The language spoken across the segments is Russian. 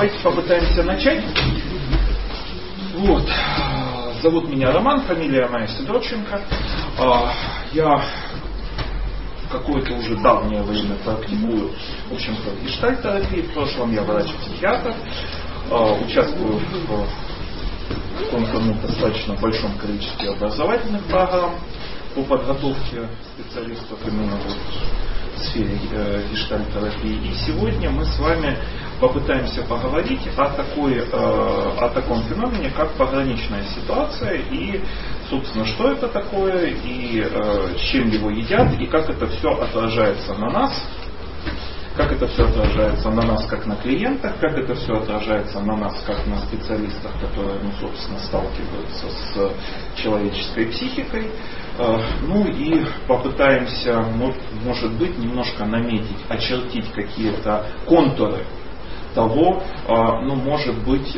давайте попытаемся начать. Вот. Зовут меня Роман, фамилия моя Сидорченко. Я какое-то уже давнее время практикую, в общем-то, гештальт-терапии. В прошлом я врач-психиатр. Участвую в каком-то достаточно большом количестве образовательных программ по подготовке специалистов именно в сфере гештальт-терапии. И сегодня мы с вами попытаемся поговорить о таком феномене, как пограничная ситуация, и, собственно, что это такое, и с чем его едят, и как это все отражается на нас. Как это все отражается на нас как на клиентах, как это все отражается на нас как на специалистах, которые, собственно, сталкиваются с человеческой психикой. Ну и попытаемся, может быть, немножко наметить, очертить какие-то контуры того, может быть,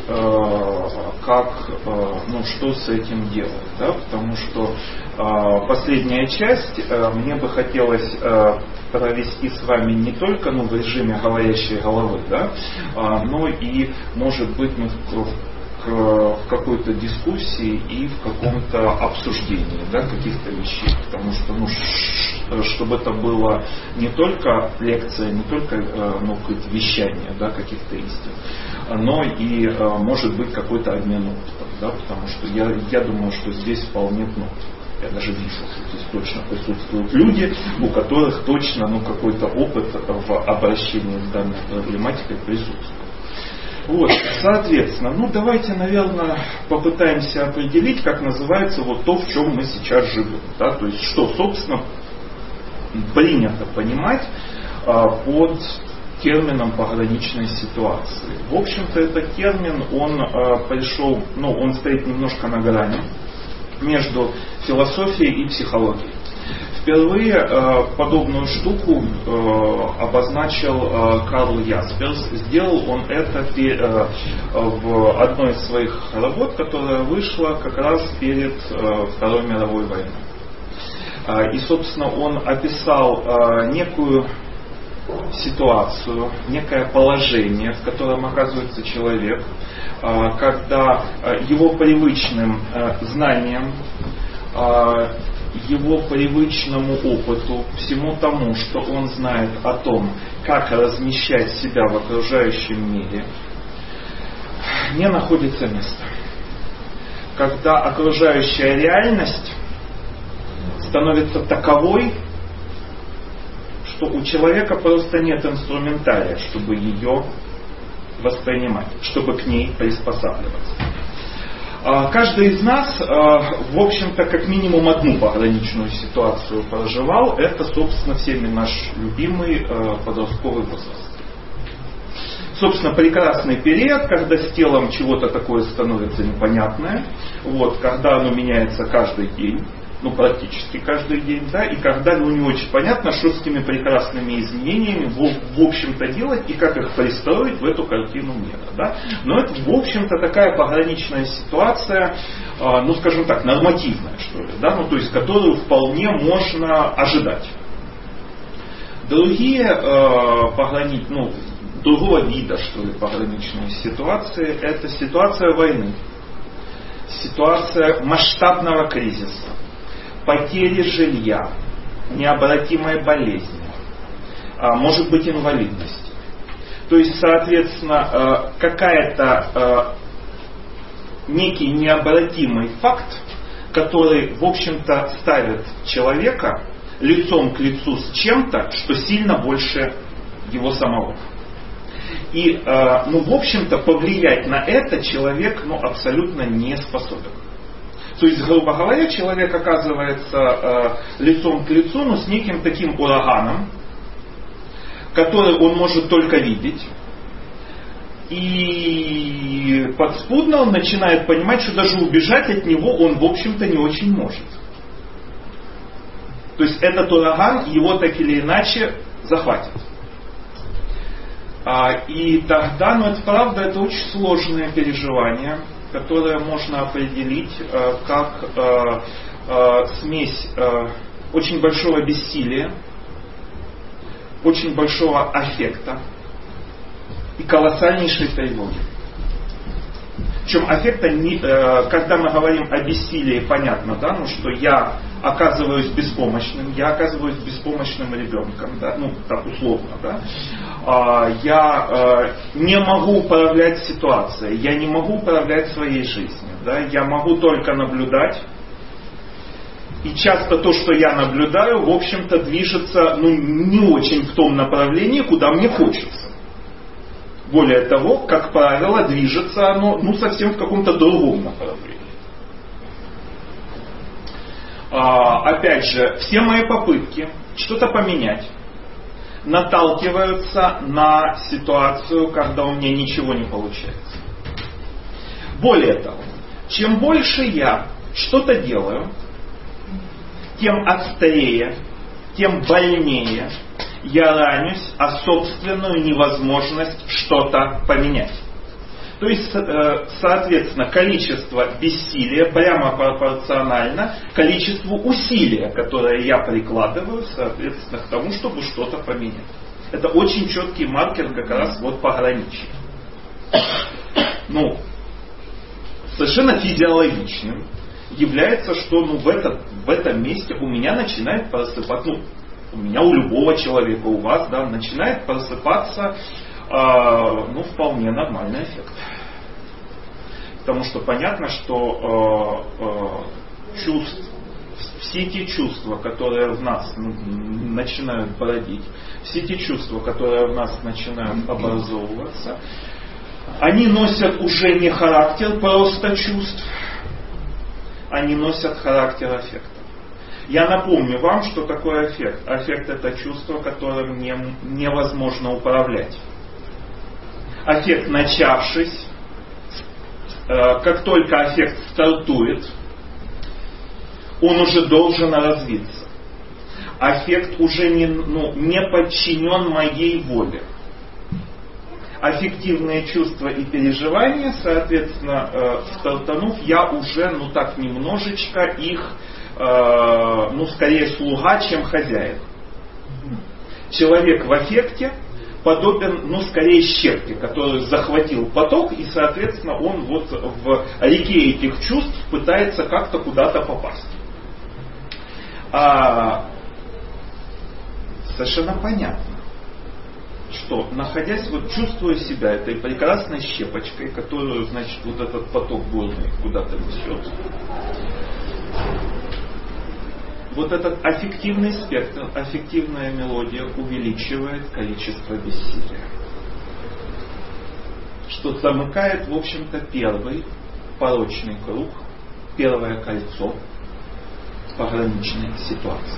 что с этим делать. Да? Потому что последняя часть мне бы хотелось провести с вами не только в режиме говорящей головы, да, но и, может быть, в какой-то дискуссии и в каком-то обсуждении, да, каких-то вещей. Потому что, чтобы это было не только лекция, не только какое-то вещание, да, каких-то истин, но и, может быть, какой-то обмен опытом. Да, потому что я думаю, что здесь вполне, я даже вижу, что здесь точно присутствуют люди, у которых точно какой-то опыт в обращении с данной проблематикой присутствует. Вот, соответственно, давайте, наверное, попытаемся определить, как называется то, в чем мы сейчас живем. Да? То есть, что, собственно, принято понимать под термином пограничной ситуации. В общем-то, этот термин, он стоит немножко на грани между философией и психологией. Впервые подобную штуку обозначил Карл Ясперс. Сделал он это в одной из своих работ, которая вышла как раз перед Второй мировой войной. И, собственно, он описал некую ситуацию, некое положение, в котором оказывается человек, когда его привычным знаниям, его привычному опыту, всему тому, что он знает о том, как размещать себя в окружающем мире, не находится места. Когда окружающая реальность становится таковой, что у человека просто нет инструментария, чтобы ее воспринимать, чтобы к ней приспосабливаться. Каждый из нас, в общем-то, как минимум одну пограничную ситуацию проживал. Это, собственно, всеми наш любимый подростковый возраст. Собственно, прекрасный период, когда с телом чего-то такое становится непонятное, когда оно меняется каждый день, практически каждый день, да, и когда не очень понятно, что с этими прекрасными изменениями в общем-то делать и как их пристроить в эту картину мира. Да. Но это, в общем-то, такая пограничная ситуация, скажем так, нормативная, что ли, да, то есть которую вполне можно ожидать. Другие другого вида, что ли, пограничные ситуации, это ситуация войны, ситуация масштабного кризиса, потери жилья, необратимой болезни, может быть инвалидность. То есть, соответственно, некий необратимый факт, который, в общем-то, ставит человека лицом к лицу с чем-то, что сильно больше его самого. И, в общем-то, повлиять на это человек, абсолютно не способен. То есть, грубо говоря, человек оказывается лицом к лицу, с неким таким ураганом, который он может только видеть. И подспудно он начинает понимать, что даже убежать от него он, в общем-то, не очень может. То есть, этот ураган его так или иначе захватит. И тогда, это правда, это очень сложное переживание, которое можно определить как смесь очень большого бессилия, очень большого аффекта, и колоссальнейшей тревоги. Причем аффекта, когда мы говорим о бессилии, понятно, да, ну, что я оказываюсь беспомощным ребенком, да, ну, так условно, да. Я не могу управлять ситуацией, я не могу управлять своей жизнью, да, я могу только наблюдать. И часто то, что я наблюдаю, в общем-то, движется не очень в том направлении, куда мне хочется. Более того, как правило, движется оно совсем в каком-то другом направлении. Опять же, все мои попытки что-то поменять наталкиваются на ситуацию, когда у меня ничего не получается. Более того, чем больше я что-то делаю, тем острее, тем больнее я ранюсь о собственную невозможность что-то поменять. То есть, соответственно, количество бессилия прямо пропорционально количеству усилия, которое я прикладываю, соответственно, к тому, чтобы что-то поменять. Это очень четкий маркер как раз вот пограничья. Совершенно физиологичным является, что в этом месте у меня начинает просыпаться, у меня, у любого человека, у вас, да, начинает просыпаться вполне нормальный эффект. Потому что понятно, что все те чувства, которые в нас начинают бродить, все те чувства, которые в нас начинают образовываться, они носят уже не характер просто чувств, они носят характер аффекта. Я напомню вам, что такое аффект. Аффект — это чувство, которым невозможно управлять. Аффект, начавшись, как только аффект стартует, он уже должен развиться. Аффект уже не подчинен моей воле. Аффективные чувства и переживания, соответственно, стартанув, я уже, так немножечко их, скорее слуга, чем хозяин. Человек в аффекте подобен, скорее щепке, который захватил поток, и, соответственно, он вот в реке этих чувств пытается как-то куда-то попасть. Совершенно понятно, что, находясь, чувствуя себя этой прекрасной щепочкой, которую, значит, вот этот поток бурный куда-то несет, вот этот аффективный спектр, аффективная мелодия увеличивает количество бессилия. Что замыкает, в общем-то, первый порочный круг, первое кольцо пограничной ситуации.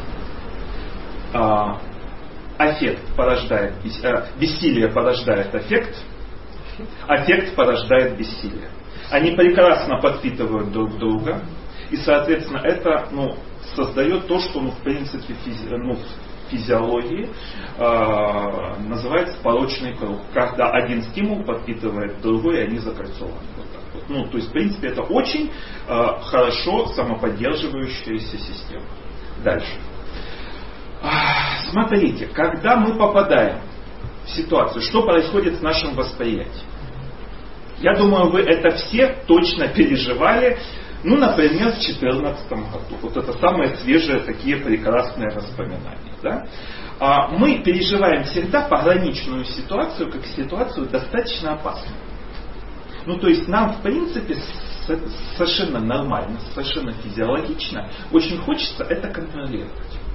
Бессилие порождает аффект, аффект порождает бессилие. Они прекрасно подпитывают друг друга, и, соответственно, это создает то, что в принципе в физиологии называется порочный круг, когда один стимул подпитывает другой, и они закольцованы. Вот так вот. То есть, в принципе, это очень хорошо самоподдерживающаяся система. Дальше. Смотрите, когда мы попадаем в ситуацию, что происходит с нашим восприятием? Я думаю, вы это все точно переживали, например, в 2014 году. Вот это самые свежие такие прекрасные воспоминания. Да? Мы переживаем всегда пограничную ситуацию как ситуацию достаточно опасную. То есть нам, в принципе, совершенно нормально, совершенно физиологично очень хочется это контролировать.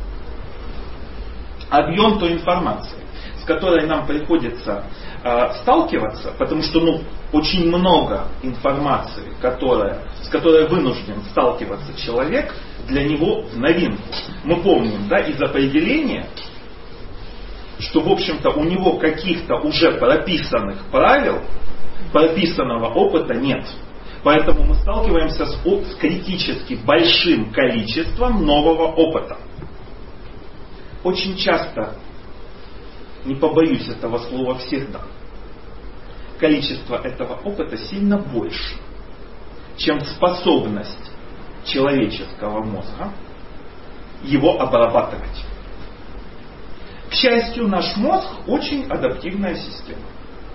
Объем той информации, с которой нам приходится сталкиваться, потому что очень много информации, с которой вынужден сталкиваться человек, для него в новинку. Мы помним, да, из определения, что, в общем-то, у него каких-то уже прописанных правил, прописанного опыта нет. Поэтому мы сталкиваемся с критически большим количеством нового опыта. Очень часто, не побоюсь этого слова, всегда, количество этого опыта сильно больше, чем способность человеческого мозга его обрабатывать. К счастью, наш мозг очень адаптивная система.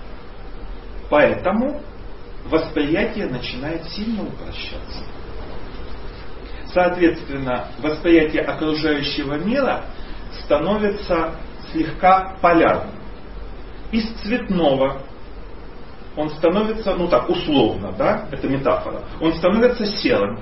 Поэтому восприятие начинает сильно упрощаться. Соответственно, восприятие окружающего мира становится слегка полярным. Из цветного он становится, ну так, условно, да, это метафора, он становится серым.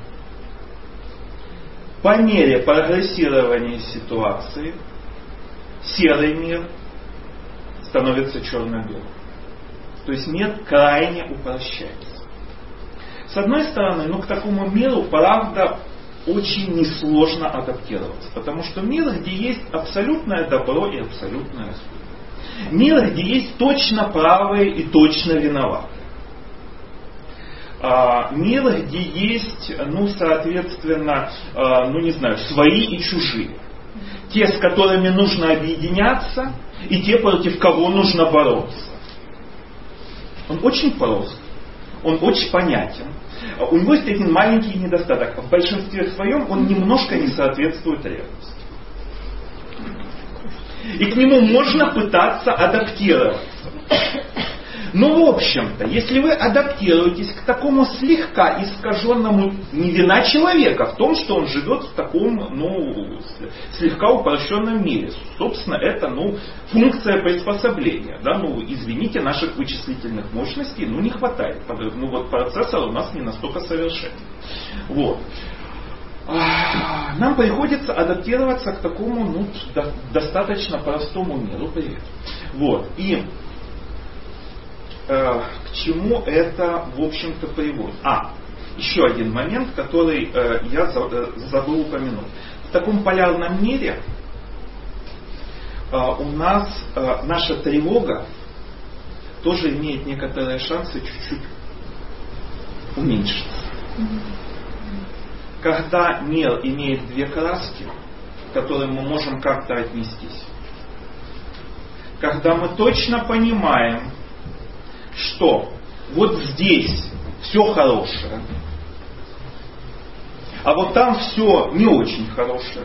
По мере прогрессирования ситуации серый мир становится черно-белым. То есть мир крайне упрощается. С одной стороны, к такому миру, правда, очень несложно адаптироваться. Потому что мир, где есть абсолютное добро и абсолютное зло. Мир, где есть точно правые и точно виноватые. Мир, где есть, соответственно, свои и чужие. Те, с которыми нужно объединяться, и те, против кого нужно бороться. Он очень прост, он очень понятен. У него есть один маленький недостаток. В большинстве своем он немножко не соответствует реальности. И к нему можно пытаться адаптироваться. Но в общем-то, если вы адаптируетесь к такому слегка искаженному, не вина человека в том, что он живет в таком, слегка упрощенном мире. Собственно, это, функция приспособления. Да? Извините, наших вычислительных мощностей, не хватает. Процессор у нас не настолько совершенен. Вот. Нам приходится адаптироваться к такому, достаточно простому миру. Вот. И к чему это, в общем-то, приводит? Еще один момент, который я забыл упомянуть. В таком полярном мире у нас наша тревога тоже имеет некоторые шансы чуть-чуть уменьшиться. Когда мир имеет две краски, к которым мы можем как-то отнестись. Когда мы точно понимаем, что вот здесь все хорошее, а вот там все не очень хорошее.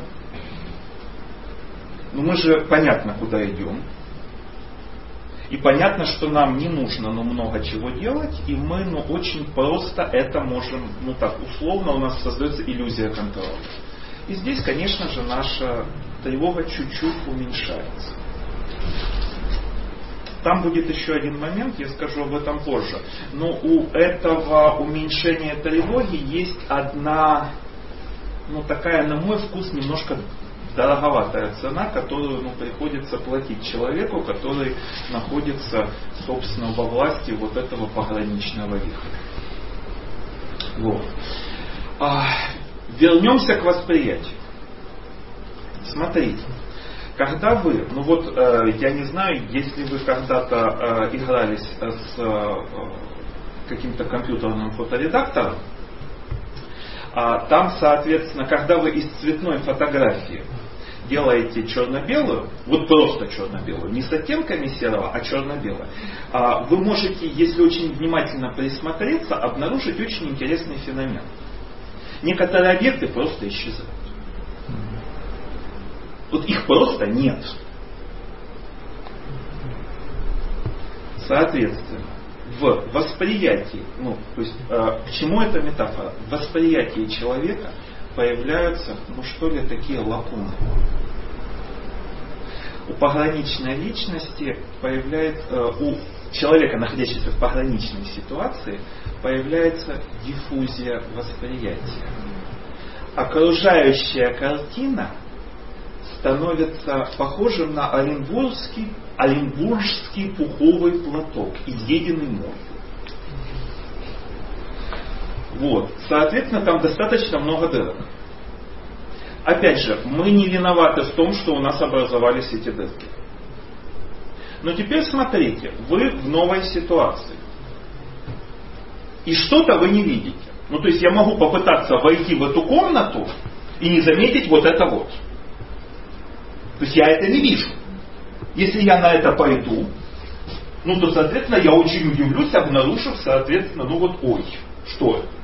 Мы же понятно, куда идем. И понятно, что нам не нужно много чего делать, и мы очень просто это можем, условно у нас создается иллюзия контроля. И здесь, конечно же, наша тревога чуть-чуть уменьшается. Там будет еще один момент, я скажу об этом позже. Но у этого уменьшения тревоги есть одна, такая, на мой вкус, немножко дороговатая цена, которую приходится платить человеку, который находится, собственно, во власти вот этого пограничного вихря. Вот. Вернемся к восприятию. Смотрите. Когда вы, я не знаю, если вы когда-то игрались с каким-то компьютерным фоторедактором, там, соответственно, когда вы из цветной фотографии делаете черно-белую, просто черно-белую, не с оттенками серого, а черно-белую, вы можете, если очень внимательно присмотреться, обнаружить очень интересный феномен. Некоторые объекты просто исчезают. Их просто нет. Соответственно, в восприятии, к чему эта метафора? В восприятии человека появляются, такие лакуны. У пограничной личности появляется, у человека, находящегося в пограничной ситуации, появляется диффузия восприятия. Окружающая картина становится похожим на оренбургский пуховый платок, изъеденный морем. Соответственно, там достаточно много дырок. Опять же, мы не виноваты в том, что у нас образовались эти дырки. Но теперь смотрите, вы в новой ситуации. И что-то вы не видите. То есть я могу попытаться войти в эту комнату и не заметить это вот. То есть я это не вижу. Если я на это пойду, то, соответственно, я очень удивлюсь, обнаружив, соответственно, что это?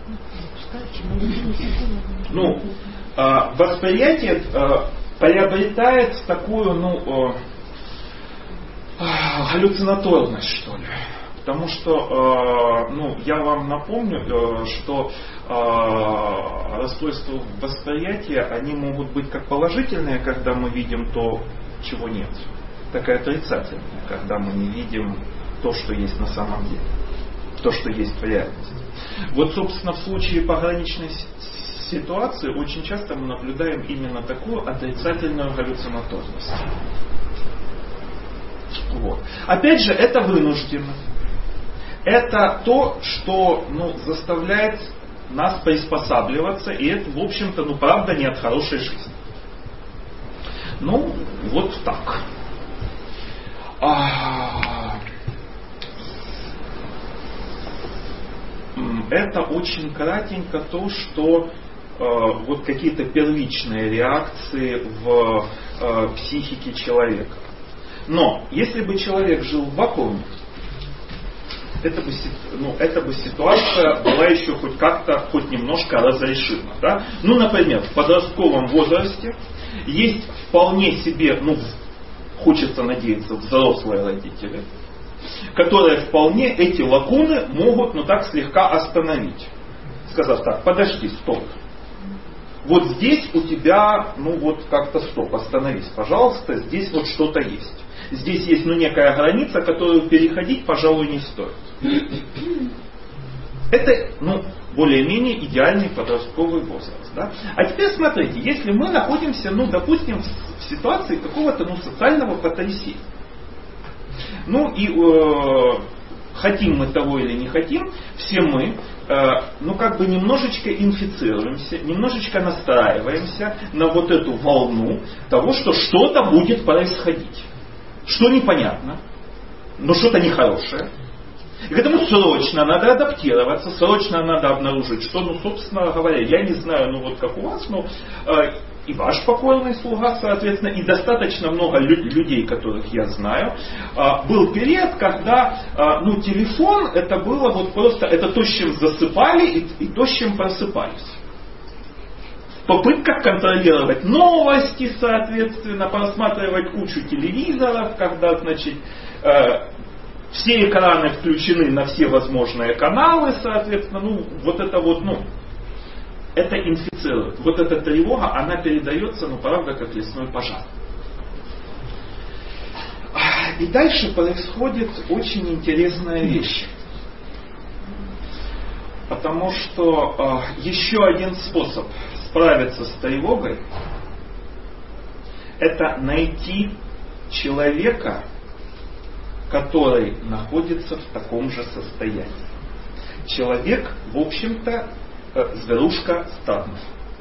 Восприятие приобретает такую, галлюцинаторность, что ли. Потому что, я вам напомню, что расстройства восприятия, они могут быть как положительные, когда мы видим то, чего нет, так и отрицательные, когда мы не видим то, что есть на самом деле, то, что есть в реальности. Вот, собственно, в случае пограничной ситуации очень часто мы наблюдаем именно такую отрицательную галлюцинаторность. Вот. Опять же, это вынужденно. Это то, что заставляет нас приспосабливаться, и это, в общем-то, правда, не от хорошей жизни. Вот так. Это очень кратенько то, что вот какие-то первичные реакции в психике человека. Но если бы человек жил в вакууме, эта бы ситуация была еще хоть как-то, хоть немножко разрешима. Да? Например, в подростковом возрасте есть вполне себе, хочется надеяться, взрослые родители, которые вполне эти лакуны могут, так слегка остановить. Сказав так: подожди, стоп. Вот здесь у тебя, как-то стоп, остановись, пожалуйста, здесь вот что-то есть. Здесь есть, некая граница, которую переходить, пожалуй, не стоит. Это, более-менее идеальный подростковый возраст. Да? А теперь смотрите, если мы находимся, допустим, в ситуации какого-то, социального потрясения. Хотим мы того или не хотим, все мы, немножечко инфицируемся, немножечко настраиваемся на вот эту волну того, что что-то будет происходить. Что непонятно, но что-то нехорошее. И к этому срочно надо адаптироваться, срочно надо обнаружить, что, собственно говоря, я не знаю, как у вас, и ваш покорный слуга, соответственно, и достаточно много людей, которых я знаю. Был период, когда телефон это было просто, это то, с чем засыпали и то, с чем просыпались. В попытках контролировать новости, соответственно, просматривать кучу телевизоров, когда, все экраны включены на все возможные каналы, соответственно, это инфицирует. Вот эта тревога, она передается, правда, как лесной пожар. И дальше происходит очень интересная вещь. Потому что еще один способ справиться с тревогой — это найти человека, который находится в таком же состоянии. Человек, в общем-то, зверушка стадная.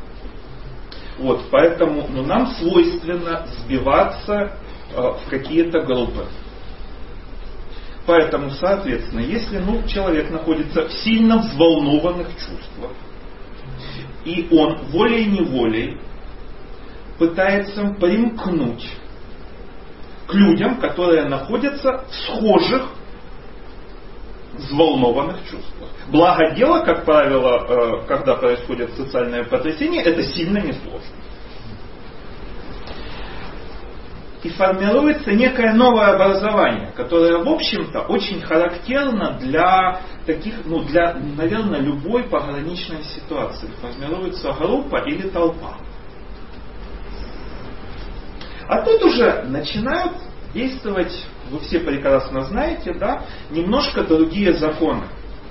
Поэтому нам свойственно сбиваться в какие-то группы. Поэтому, соответственно, если человек находится в сильно взволнованных чувствах, и он волей-неволей пытается примкнуть к людям, которые находятся в схожих взволнованных чувствах. Благо дело, как правило, когда происходит социальное потрясение, это сильно несложно. И формируется некое новое образование, которое, в общем-то, очень характерно для таких, для, наверное, любой пограничной ситуации. Формируется группа или толпа. А тут уже начинают действовать, вы все прекрасно знаете, да, немножко другие законы.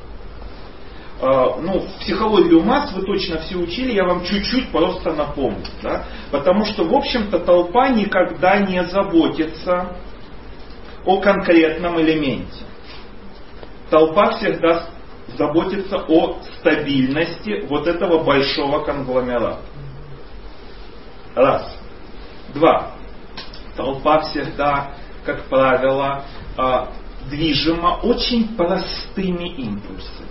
Психологию масс вы точно все учили, я вам чуть-чуть просто напомню. Да? Потому что, в общем-то, толпа никогда не заботится о конкретном элементе. Толпа всегда заботится о стабильности вот этого большого конгломерата. Раз. Два. Толпа всегда, как правило, движима очень простыми импульсами.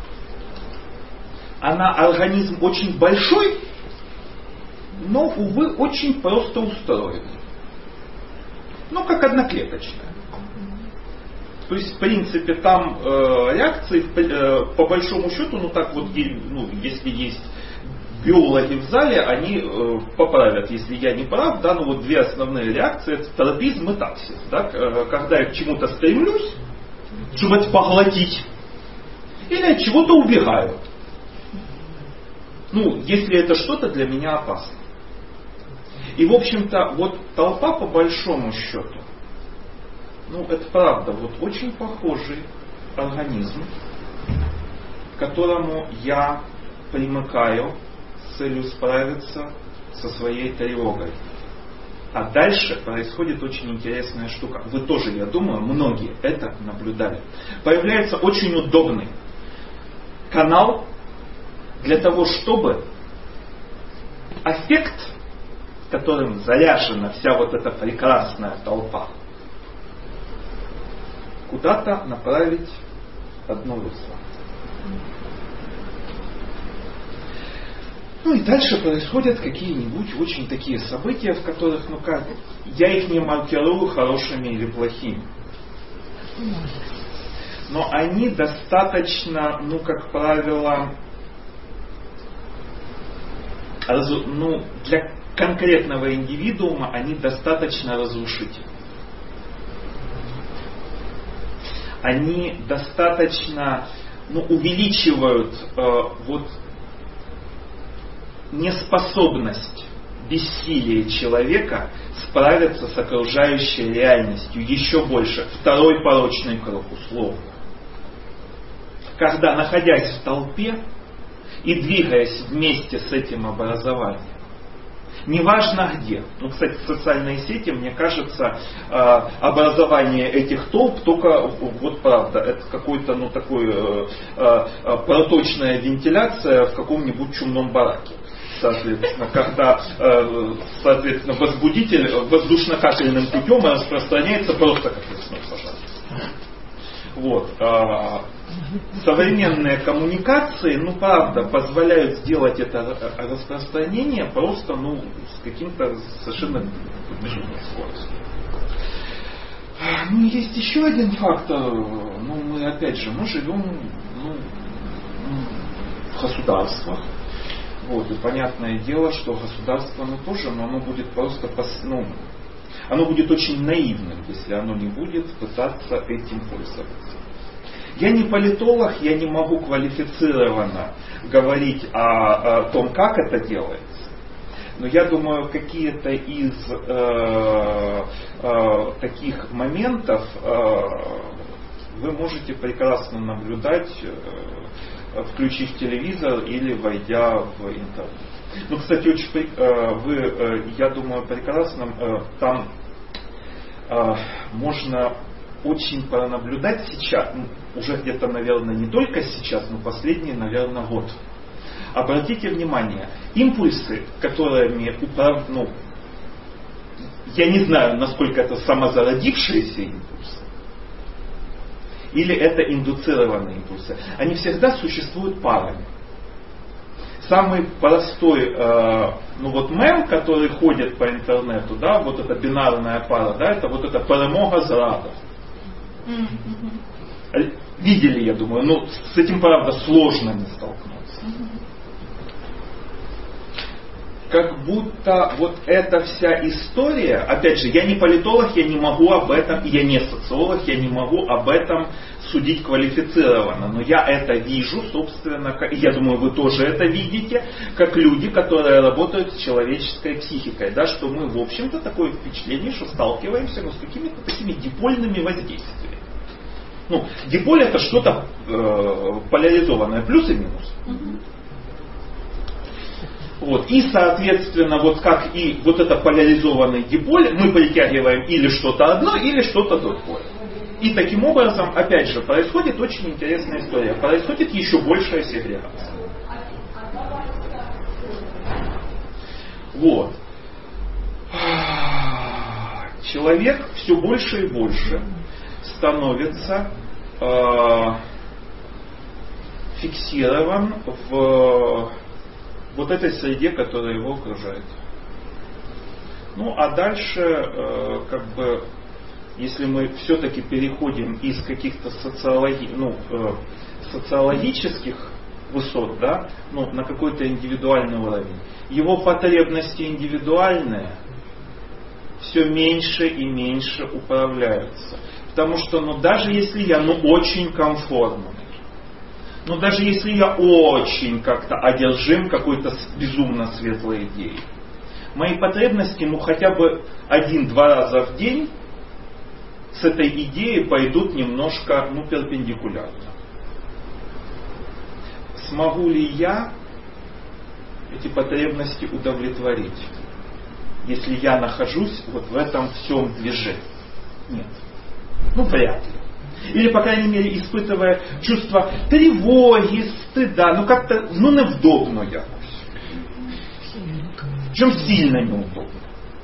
Организм очень большой, но, увы, очень просто устроенный. Как одноклеточная. То есть, в принципе, там реакции, по большому счету, если есть биологи в зале, они поправят, если я не прав, да, две основные реакции — это тропизм и таксис. Да, когда я к чему-то стремлюсь, чтобы это поглотить. Или от чего-то убегаю. Если это что-то для меня опасно. И, в общем-то, вот толпа по большому счету, это правда, очень похожий организм, к которому я примыкаю с целью справиться со своей тревогой. А дальше происходит очень интересная штука. Вы тоже, я думаю, многие это наблюдали. Появляется очень удобный канал для того, чтобы аффект, которым заряжена вся вот эта прекрасная толпа, куда-то направить одно русло. И дальше происходят какие-нибудь очень такие события, в которых, я их не маркирую хорошими или плохими. Но они достаточно, как правило, для конкретного индивидуума они достаточно разрушительны. Они достаточно увеличивают неспособность, бессилие человека справиться с окружающей реальностью еще больше. Второй порочный круг, условно. Когда, находясь в толпе и двигаясь вместе с этим образованием, неважно где. Кстати, социальные сети, мне кажется, образование этих толп только, правда, это какой-то, проточная вентиляция в каком-нибудь чумном бараке. Соответственно, когда возбудитель воздушно-капельным путем распространяется просто как лесной пожар. Современные коммуникации, правда, позволяют сделать это распространение просто, с каким-то совершенно безумной скоростью. Есть еще один фактор. Мы живем в государствах. И понятное дело, что государство тоже, но оно будет просто, оно будет очень наивным, если оно не будет пытаться этим пользоваться. Я не политолог, я не могу квалифицированно говорить о том, как это делается. Но я думаю, какие-то из таких моментов вы можете прекрасно наблюдать, включив телевизор или войдя в интернет. Кстати, я думаю, прекрасно там можно очень пронаблюдать сейчас, уже где-то, наверное, не только сейчас, но последний, наверное, год. Обратите внимание, импульсы, которыми я не знаю, насколько это самозародившиеся импульсы, или это индуцированные импульсы, они всегда существуют парами. Самый простой мем, который ходит по интернету, эта бинарная пара, это эта перемога зрада. Видели, я думаю, с этим, правда, сложно не столкнуться. Как будто эта вся история, опять же, я не политолог, я не могу об этом, я не социолог, я не могу об этом судить квалифицированно, но я это вижу, собственно, я думаю, вы тоже это видите, как люди, которые работают с человеческой психикой, что мы, в общем-то, такое впечатление, что сталкиваемся с какими-то такими дипольными воздействиями. Диполь это что-то поляризованное, плюс и минус. И, соответственно, как и это поляризованный диполь, мы притягиваем или что-то одно, или что-то другое. И таким образом, опять же, происходит очень интересная история. Происходит еще большая сегрегация. Человек все больше и больше становится фиксирован в этой среде, которая его окружает. А дальше, если мы все-таки переходим из каких-то социологических высот, на какой-то индивидуальный уровень, его потребности индивидуальные все меньше и меньше управляются. Потому что, даже если я, очень комфортно, даже если я очень как-то одержим какой-то безумно светлой идеей, мои потребности, хотя бы 1-2 раза в день с этой идеей пойдут немножко, перпендикулярно. Смогу ли я эти потребности удовлетворить, если я нахожусь в этом всем движении? Нет. Вряд ли. Или, по крайней мере, испытывая чувство тревоги, стыда, как-то, невдобно якось. Причем сильно неудобно.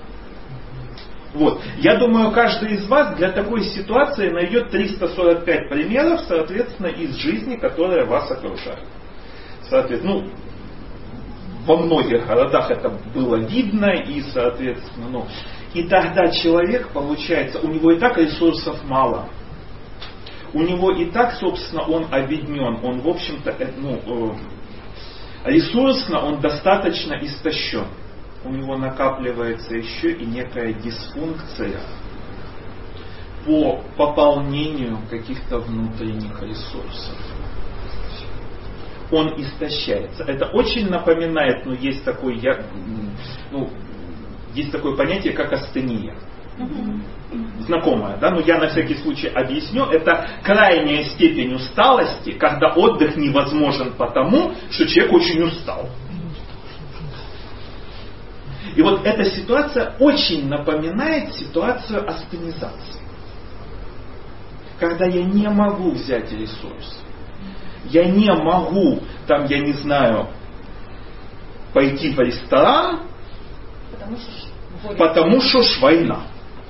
Я думаю, каждый из вас для такой ситуации найдет 345 примеров, соответственно, из жизни, которая вас окружает. Соответственно, во многих городах это было видно, и, соответственно, и тогда человек, получается, у него и так ресурсов мало. У него и так, собственно, он обеднен. Он, в общем-то, ресурсно он достаточно истощен. У него накапливается еще и некая дисфункция по пополнению каких-то внутренних ресурсов. Он истощается. Это очень напоминает, есть такое понятие, как астения. Знакомое, да? Я на всякий случай объясню. Это крайняя степень усталости, когда отдых невозможен потому, что человек очень устал. И эта ситуация очень напоминает ситуацию астенизации. Когда я не могу взять ресурс. Я не могу, пойти в ресторан, потому что война.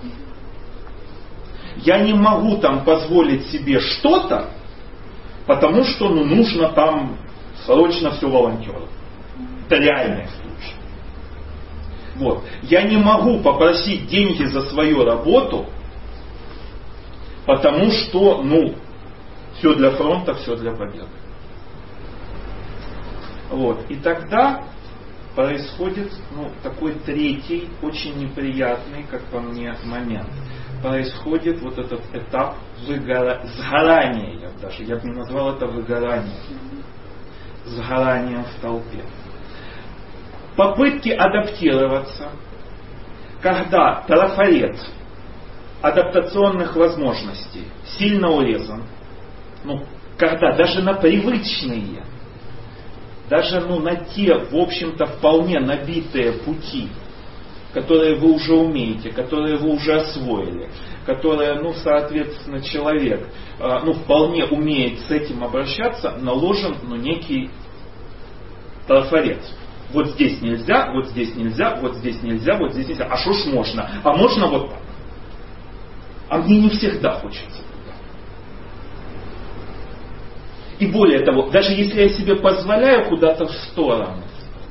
Я не могу позволить себе что-то, потому что нужно срочно все волонтерам. Это реальный случай. Я не могу попросить деньги за свою работу, потому что, все для фронта, все для победы. И тогда происходит такой третий, очень неприятный, как по мне, момент. Происходит этот этап сгорания, я бы не назвал это выгоранием, сгоранием в толпе. Попытки адаптироваться, когда трафарет адаптационных возможностей сильно урезан, когда даже на привычные, даже на те, в общем-то, вполне набитые пути, которые вы уже умеете, которые вы уже освоили, которые, соответственно, человек, вполне умеет с этим обращаться, наложен, некий трафарет. Здесь нельзя, здесь нельзя, здесь нельзя, здесь нельзя. А что ж можно? А можно так. А мне не всегда хочется. И более того, даже если я себе позволяю куда-то в сторону,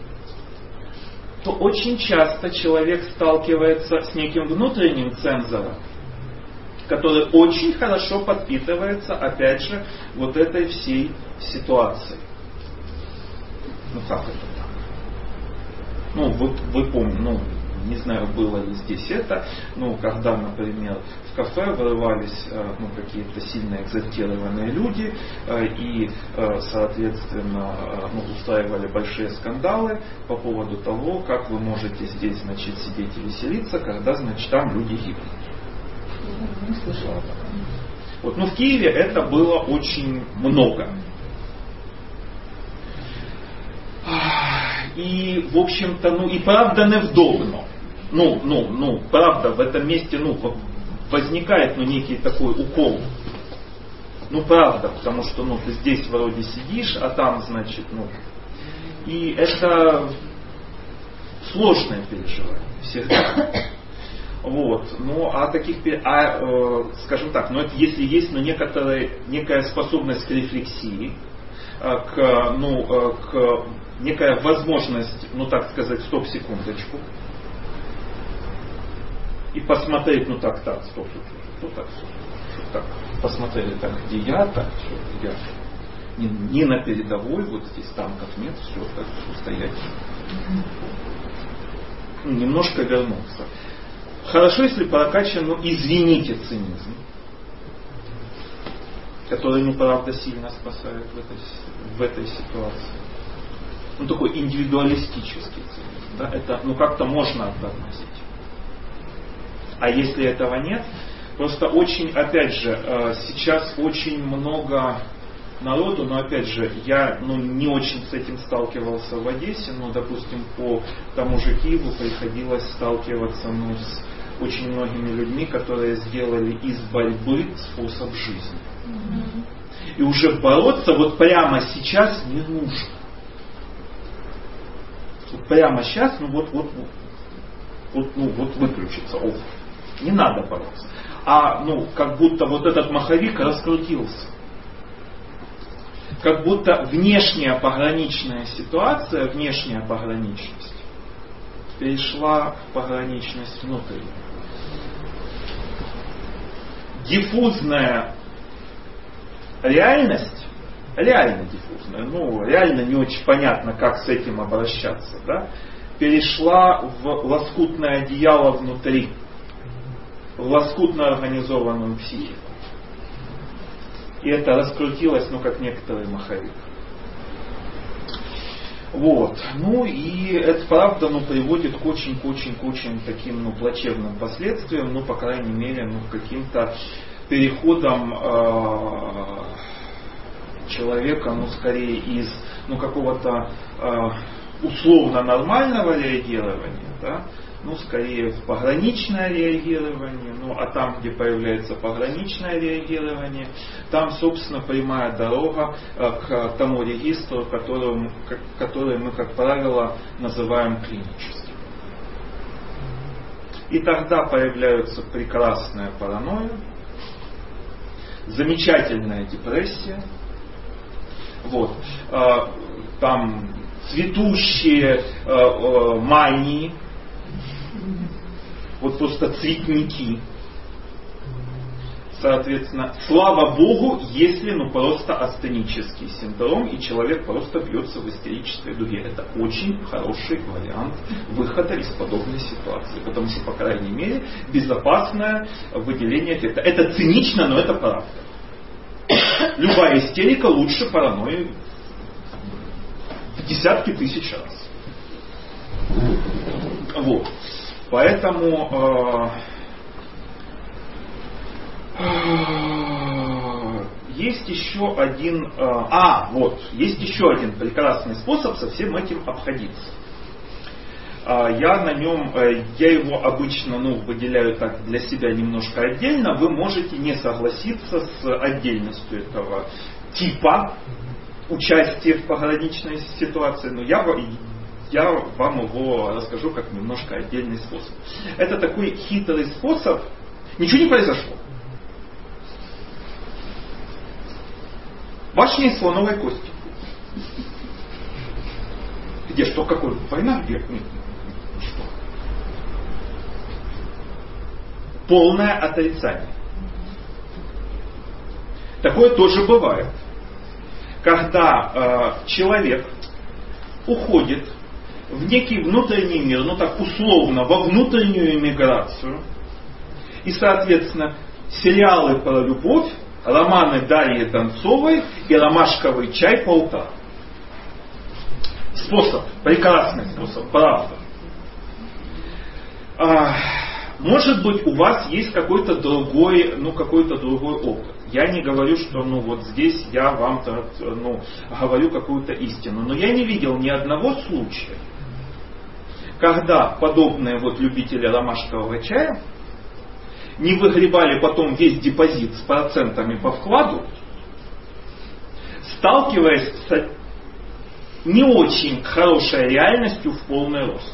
то очень часто человек сталкивается с неким внутренним цензором, который очень хорошо подпитывается, опять же, этой всей ситуацией. Как это так? Вы помните, не знаю, было ли здесь это, когда, например, в кафе вырывались какие-то сильно экзальтированные люди и, соответственно, устраивали большие скандалы по поводу того, как вы можете здесь, сидеть и веселиться, когда, там люди гибнут. Не слышала такого. В Киеве это было очень много. И, в общем-то, и правда невдобно. Правда, в этом месте, возникает, некий такой укол. Правда, потому что, ты здесь вроде сидишь, а там, и это сложное переживание всегда. Скажем так, это если есть, некая способность к рефлексии, некая возможность, так сказать, стоп, секундочку, и посмотреть, стоп, посмотрели, где я, я не на передовой, здесь танков нет, все стоять. Немножко вернуться. Хорошо, если прокачан, извините, цинизм. который, ну, правда, сильно спасает в этой ситуации. Ну, такой индивидуалистический ценизм. Да? Это, ну, как-то можно относить. А если этого нет, просто очень, опять же, сейчас очень много народу, но опять же, я не очень с этим сталкивался в Одессе, но, допустим, по тому же Киеву приходилось сталкиваться с очень многими людьми, которые сделали из борьбы способ жизни. И уже бороться вот прямо сейчас не нужно. Вот прямо сейчас, выключится, не надо бороться. А, как будто вот этот маховик раскрутился. Как будто внешняя пограничная ситуация, внешняя пограничность перешла в пограничность внутреннюю. Диффузная реальность, реально диффузная, реально не очень понятно, как с этим обращаться, да, перешла в лоскутное одеяло внутри, в лоскутно организованную психику. И это раскрутилось, как некоторый маховик. Вот. И это правда, приводит к очень таким, плачевным последствиям, по крайней мере, к каким-то переходам человека, скорее из, какого-то условно нормального реагирования, да, скорее в пограничное реагирование, а там, где появляется пограничное реагирование, там, собственно, прямая дорога к тому регистру, который мы, как правило, называем клиническим. И тогда появляются прекрасная паранойя, замечательная депрессия, там цветущие мании, просто цветники. Соответственно, слава Богу, если просто астенический синдром, и человек просто бьется в истерической дуге. Это очень хороший вариант выхода из подобной ситуации. Потому что, по крайней мере, безопасное выделение эффекта. Это цинично, но это правда. Любая истерика лучше паранойи в десятки тысяч раз. Поэтому есть еще один прекрасный способ со всем этим обходиться. Я его обычно выделяю так для себя немножко отдельно. Вы можете не согласиться с отдельностью этого типа участия в пограничной ситуации, но я вам его расскажу как немножко отдельный способ. Это такой хитрый способ. Ничего не произошло. Башня из слоновой кости. Где что, какой? Война? Где? Что? Полное отрицание. Такое тоже бывает. Когда человек уходит в некий внутренний мир, так условно, во внутреннюю эмиграцию. И, соответственно, сериалы про любовь, романы Дарьи Донцовой и ромашковый чай по утрам. Способ, прекрасный способ, правда. Может быть, у вас есть какой-то другой опыт. Я не говорю, что здесь я вам говорю какую-то истину. Но я не видел ни одного случая, когда подобные любители ромашкового чая не выгребали потом весь депозит с процентами по вкладу, сталкиваясь с не очень хорошей реальностью в полный рост.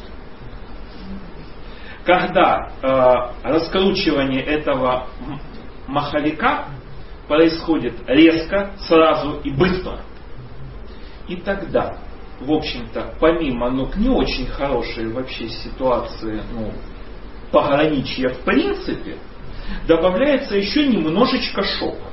Когда раскручивание этого маховика происходит резко, сразу и быстро. И тогда, в общем-то, помимо не очень хорошей вообще ситуации, пограничья в принципе, добавляется еще немножечко шока.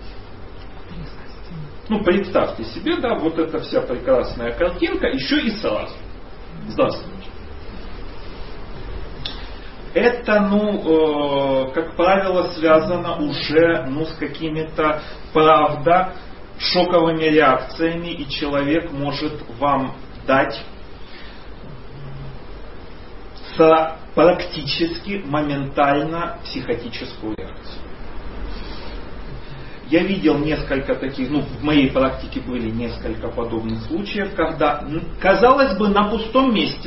Представьте себе, да, эта вся прекрасная картинка, еще и сразу. Здравствуйте. это, как правило, связано уже, с какими-то, правда, шоковыми реакциями, и человек может вам дать практически моментально психотическую реакцию. Я видел несколько таких, в моей практике были несколько подобных случаев, когда, казалось бы, на пустом месте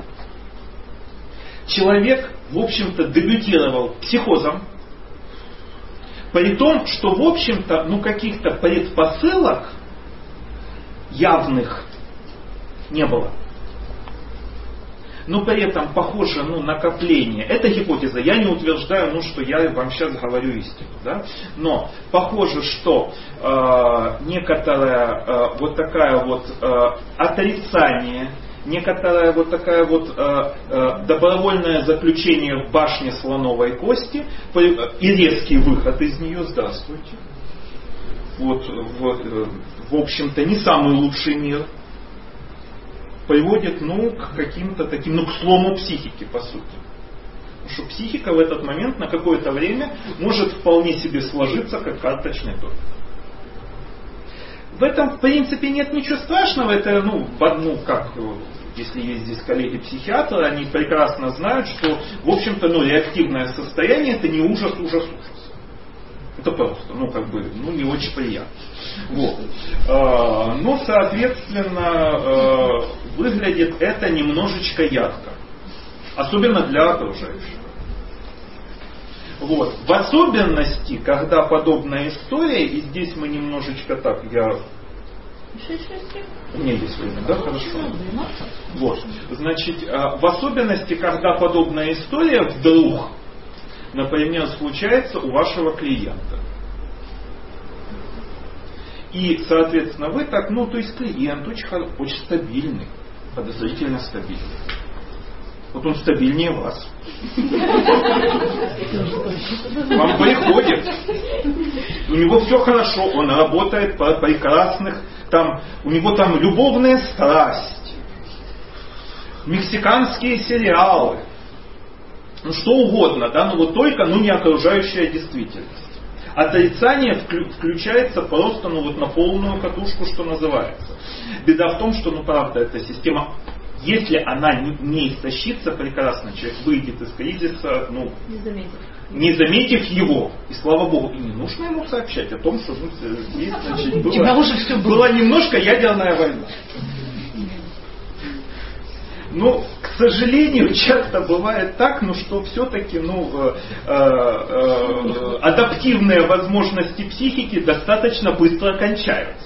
человек, в общем-то, дебютировал психозом, при том, что, в общем-то, каких-то предпосылок явных не было. Но при этом похоже накопление. Это гипотеза. Я не утверждаю, что я вам сейчас говорю истину. Да? Но похоже, что некоторое вот такое отрицание, некоторое вот такое добровольное заключение в башне слоновой кости и резкий выход из нее, здравствуйте. В общем-то, не самый лучший мир. Приводит, к каким-то таким, к слому психики, по сути. Потому что психика в этот момент на какое-то время может вполне себе сложиться, как карточный домик. В этом, в принципе, нет ничего страшного. Это, если есть здесь коллеги-психиатры, они прекрасно знают, что, в общем-то, реактивное состояние это не ужас. Это просто, не очень приятно. Но, соответственно, выглядит это немножечко ярко. Особенно для окружающих. В особенности, когда подобная история, и здесь мы немножечко у меня есть время, да? Хорошо. Значит, в особенности, когда подобная история вдруг, например, случается у вашего клиента. И, соответственно, вы так, то есть клиент очень стабильный, подозрительно стабильный. Он стабильнее вас. Вам приходит. У него все хорошо, он работает по прекрасных, у него любовная страсть, мексиканские сериалы, что угодно, да, только не окружающая действительность. Отрицание включается просто на полную катушку, что называется. Беда в том, что, правда, эта система, если она не истощится прекрасно, человек выйдет из кризиса, не заметив его, и слава Богу, и не нужно ему сообщать о том, что здесь, была немножко ядерная война. К сожалению, часто бывает так, что все-таки адаптивные возможности психики достаточно быстро кончаются.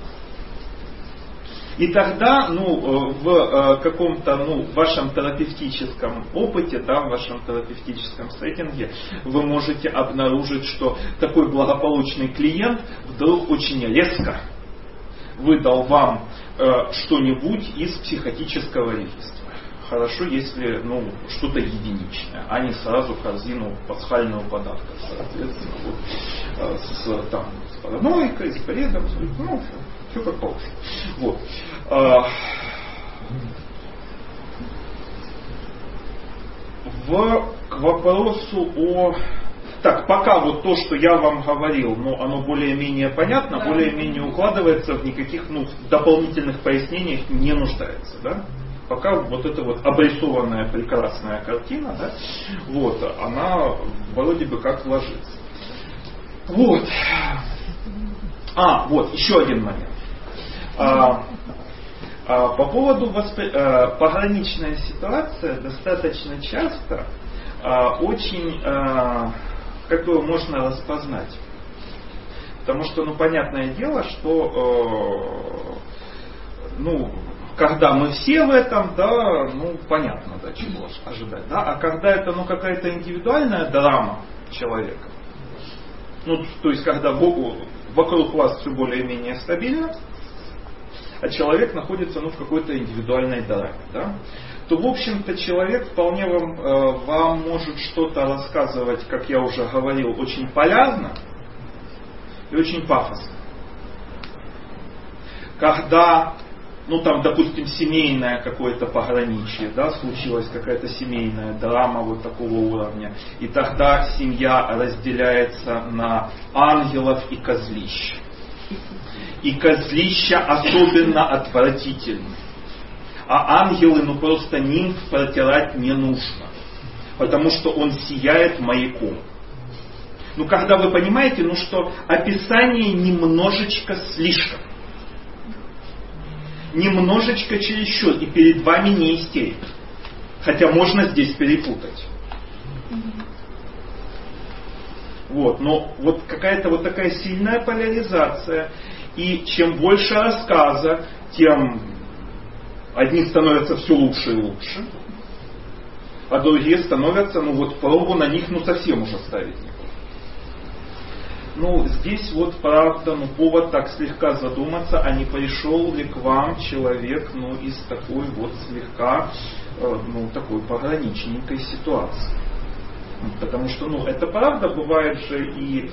И тогда в каком-то вашем терапевтическом опыте, в вашем терапевтическом сеттинге вы можете обнаружить, что такой благополучный клиент вдруг очень резко выдал вам что-нибудь из психотического регистра. Хорошо, если что-то единичное, а не сразу корзину пасхального подарка, соответственно, с паранойкой, с бредом, все как положено. К вопросу о... пока то, что я вам говорил, оно более-менее понятно, более-менее укладывается, в никаких дополнительных пояснениях не нуждается. Да? Пока эта обрисованная прекрасная картина, да, она вроде бы как ложится. Еще один момент. По поводу пограничная ситуация достаточно часто очень, как его можно распознать. Потому что, понятное дело, что когда мы все в этом, понятно, чего ожидать. Да? А когда это какая-то индивидуальная драма человека, то есть когда вокруг вас все более-менее стабильно, а человек находится в какой-то индивидуальной драме, да, то, в общем-то, человек вполне вам может что-то рассказывать, как я уже говорил, очень полярно и очень пафосно. Когда ну там, допустим, семейное какое-то пограничье, да, случилась какая-то семейная драма вот такого уровня, и тогда семья разделяется на ангелов и козлищ. И козлища особенно отвратительны. А ангелы, ну просто нимф протирать не нужно, потому что он сияет маяком. Ну когда вы понимаете, ну что описание немножечко слишком. Немножечко чересчур, и перед вами не истерик. Хотя можно здесь перепутать. Вот, но вот какая-то вот такая сильная поляризация. И чем больше рассказа, тем одни становятся все лучше и лучше, а другие становятся, ну вот пробу на них ну совсем уже ставить не буду. Ну здесь вот правда, ну повод так слегка задуматься, а не пришел ли к вам человек, ну из такой вот слегка, ну такой пограничненькой ситуации. Потому что, ну это правда бывает же и...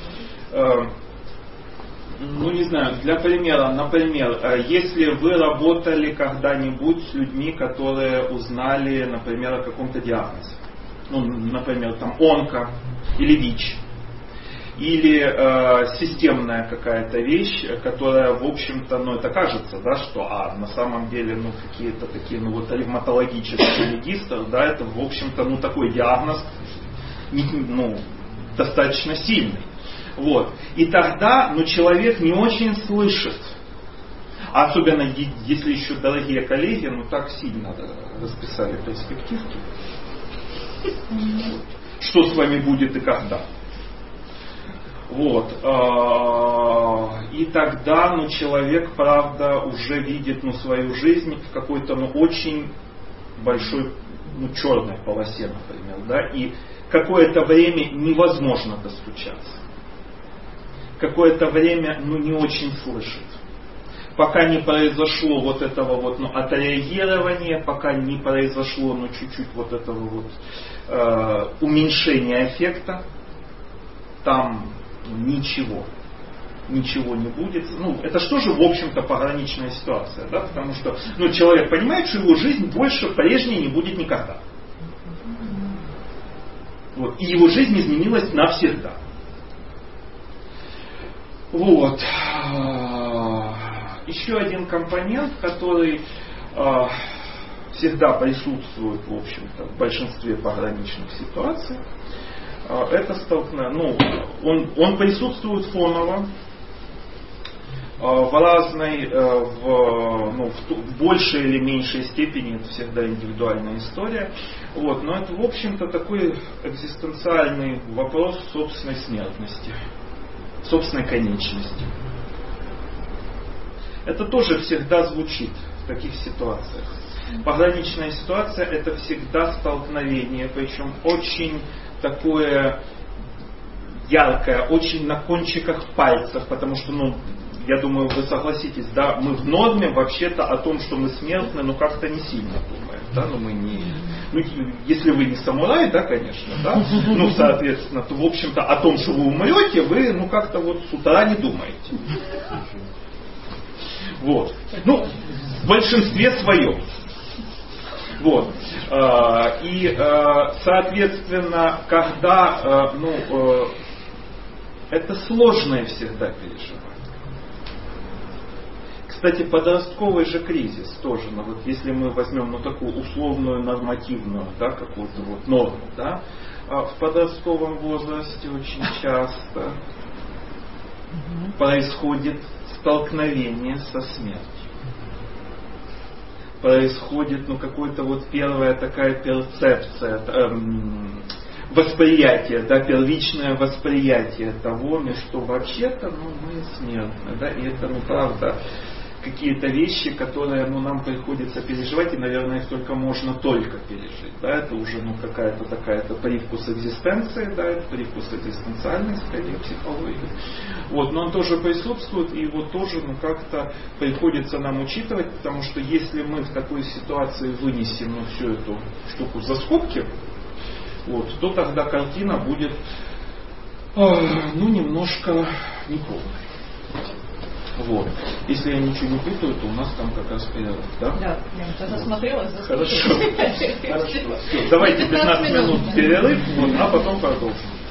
Ну не знаю, для примера, например, если вы работали когда-нибудь с людьми, которые узнали, например, о каком-то диагнозе, ну, например, там онко или ВИЧ, или системная какая-то вещь, которая, в общем-то, ну это кажется, да, что на самом деле, ну какие-то такие, ну вот ревматологический регистр, да, это, в общем-то, ну такой диагноз, ну, достаточно сильный. Вот. И тогда человек не очень слышит. Особенно если еще дорогие коллеги, так сильно расписали перспективки. Что с вами будет и когда. Вот. И тогда человек, правда, уже видит свою жизнь в какой-то очень большой черной полосе, например. Да? И какое-то время невозможно достучаться. Какое-то время не очень слышит. Пока не произошло вот этого отреагирования, пока не произошло чуть-чуть вот этого уменьшения эффекта, там ничего не будет. Это же тоже, в общем-то, пограничная ситуация, да? Потому что человек понимает, что его жизнь больше прежней не будет никогда. Вот. И его жизнь изменилась навсегда. Вот. Еще один компонент, который всегда присутствует, в общем-то, в большинстве пограничных ситуаций, это столкновение. Он присутствует фоново, в разной, в большей или меньшей степени, это всегда индивидуальная история. Вот. Но это, в общем-то, такой экзистенциальный вопрос собственной смертности, собственной конечности. Это тоже всегда звучит в таких ситуациях. Пограничная ситуация — это всегда столкновение, причем очень такое яркое, очень на кончиках пальцев, потому что, я думаю, вы согласитесь, да, мы в норме вообще-то о том, что мы смертны, как-то не сильно думаем, да, мы не, если вы не самурай, да, конечно, да, соответственно, то, в общем-то, о том, что вы умрете, вы, как-то с утра не думаете. Вот. В большинстве своем. Вот. И, соответственно, когда, это сложное всегда переживание. Кстати, подростковый же кризис тоже, если мы возьмем такую условную нормативную, да, какую-то норму, да, в подростковом возрасте очень часто происходит столкновение со смертью. Происходит какая-то первая такая перцепция, восприятие, да, первичное восприятие того, что вообще-то мы смертны, да, и это правда какие-то вещи, которые нам приходится переживать, и, наверное, их только можно пережить. Да, это уже какая-то такая-то привкус экзистенции, да, это привкус экзистенциальной, скорее, психологии. Вот, но он тоже присутствует, и его тоже как-то приходится нам учитывать, потому что если мы в такой ситуации вынесем всю эту штуку за скобки, то тогда картина будет немножко неполной. Вот. Если я ничего не путаю, то у нас там как раз перерыв, да? Да, я засмотрелась. Хорошо. Хорошо. Давайте 15 минут перерыв, вот, а потом продолжим.